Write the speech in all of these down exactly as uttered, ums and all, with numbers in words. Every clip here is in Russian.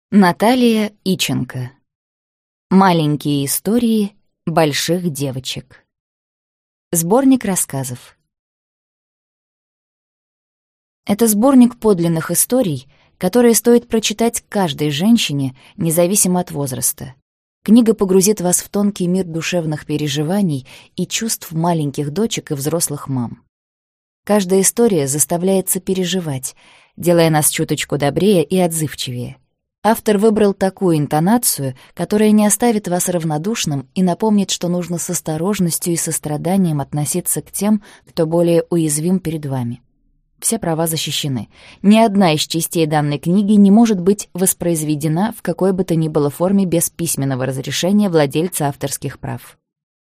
Наталья Иченко. Маленькие истории больших девочек. Сборник рассказов. Это сборник подлинных историй, которые стоит прочитать каждой женщине, независимо от возраста. Книга погрузит вас в тонкий мир душевных переживаний и чувств маленьких дочек и взрослых мам. Каждая история заставляет сопереживать, делая нас чуточку добрее и отзывчивее. Автор выбрал такую интонацию, которая не оставит вас равнодушным и напомнит, что нужно с осторожностью и состраданием относиться к тем, кто более уязвим перед вами. Все права защищены. Ни одна из частей данной книги не может быть воспроизведена в какой бы то ни было форме без письменного разрешения владельца авторских прав.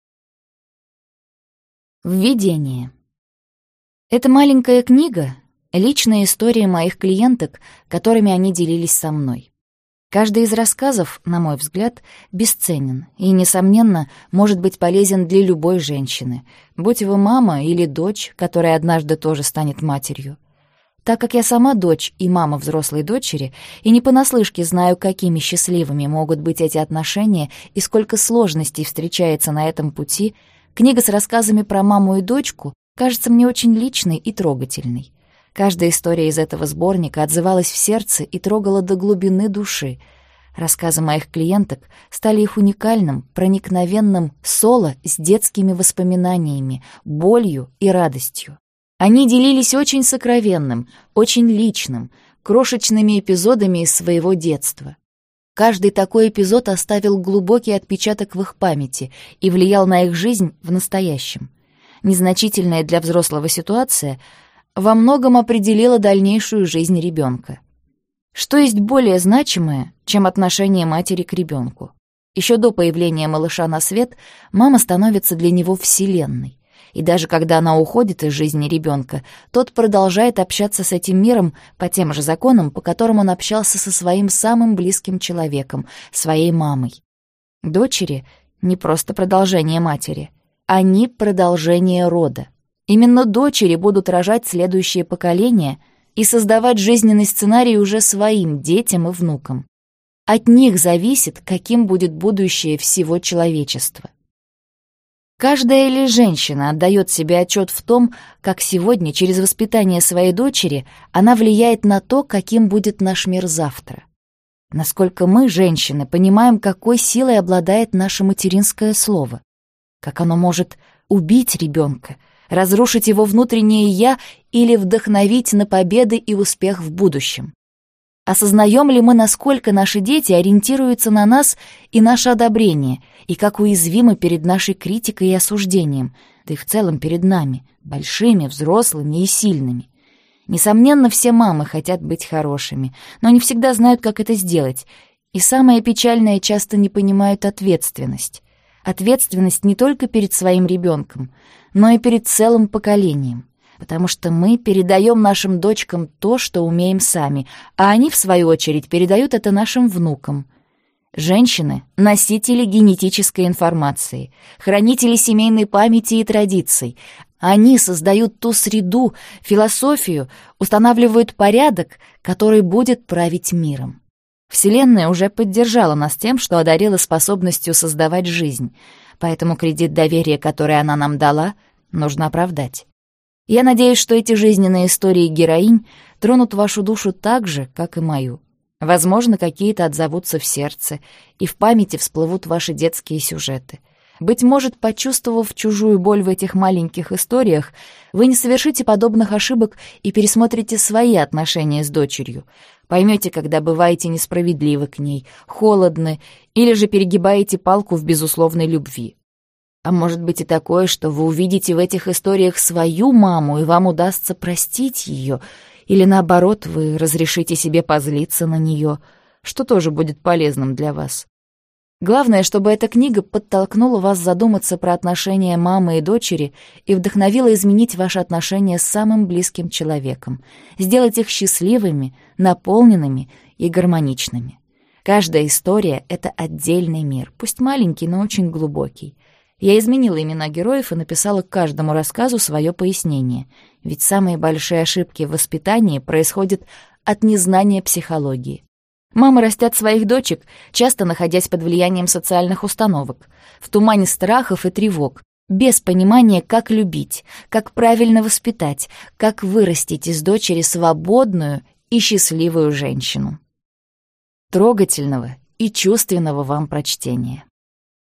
Введение. Эта маленькая книга — личная история моих клиенток, которыми они делились со мной. Каждый из рассказов, на мой взгляд, бесценен и, несомненно, может быть полезен для любой женщины, будь вы мама или дочь, которая однажды тоже станет матерью. Так как я сама дочь и мама взрослой дочери, и не понаслышке знаю, какими счастливыми могут быть эти отношения и сколько сложностей встречается на этом пути, книга с рассказами про маму и дочку кажется мне очень личной и трогательной. Каждая история из этого сборника отзывалась в сердце и трогала до глубины души. Рассказы моих клиенток стали их уникальным, проникновенным соло с детскими воспоминаниями, болью и радостью. Они делились очень сокровенным, очень личным, крошечными эпизодами из своего детства. Каждый такой эпизод оставил глубокий отпечаток в их памяти и влиял на их жизнь в настоящем. Незначительная для взрослого ситуация — во многом определила дальнейшую жизнь ребенка. Что есть более значимое, чем отношение матери к ребенку? Еще до появления малыша на свет мама становится для него вселенной. И даже когда она уходит из жизни ребенка, тот продолжает общаться с этим миром по тем же законам, по которым он общался со своим самым близким человеком, своей мамой. Дочери — не просто продолжение матери, они — продолжение рода. Именно дочери будут рожать следующее поколение и создавать жизненный сценарий уже своим детям и внукам. От них зависит, каким будет будущее всего человечества. Каждая ли женщина отдает себе отчет в том, как сегодня, через воспитание своей дочери, она влияет на то, каким будет наш мир завтра? Насколько мы, женщины, понимаем, какой силой обладает наше материнское слово? Как оно может убить ребенка, разрушить его внутреннее «я» или вдохновить на победы и успех в будущем? Осознаем ли мы, насколько наши дети ориентируются на нас и наше одобрение, и как уязвимы перед нашей критикой и осуждением, да и в целом перед нами, большими, взрослыми и сильными? Несомненно, все мамы хотят быть хорошими, но не всегда знают, как это сделать, и самое печальное, часто не понимают ответственность. Ответственность не только перед своим ребенком, но и перед целым поколением, потому что мы передаем нашим дочкам то, что умеем сами, а они, в свою очередь, передают это нашим внукам. Женщины — носители генетической информации, хранители семейной памяти и традиций. Они создают ту среду, философию, устанавливают порядок, который будет править миром. Вселенная уже поддержала нас тем, что одарила способностью создавать жизнь, поэтому кредит доверия, который она нам дала, нужно оправдать. Я надеюсь, что эти жизненные истории героинь тронут вашу душу так же, как и мою. Возможно, какие-то отзовутся в сердце, и в памяти всплывут ваши детские сюжеты. Быть может, почувствовав чужую боль в этих маленьких историях, вы не совершите подобных ошибок и пересмотрите свои отношения с дочерью. Поймете, когда бываете несправедливы к ней, холодны или же перегибаете палку в безусловной любви. А может быть и такое, что вы увидите в этих историях свою маму, и вам удастся простить ее, или наоборот, вы разрешите себе позлиться на нее, что тоже будет полезным для вас. Главное, чтобы эта книга подтолкнула вас задуматься про отношения мамы и дочери и вдохновила изменить ваши отношения с самым близким человеком, сделать их счастливыми, наполненными и гармоничными. Каждая история — это отдельный мир, пусть маленький, но очень глубокий. Я изменила имена героев и написала к каждому рассказу свое пояснение, ведь самые большие ошибки в воспитании происходят от незнания психологии. Мамы растят своих дочек, часто находясь под влиянием социальных установок, в тумане страхов и тревог, без понимания, как любить, как правильно воспитать, как вырастить из дочери свободную и счастливую женщину. Трогательного и чувственного вам прочтения.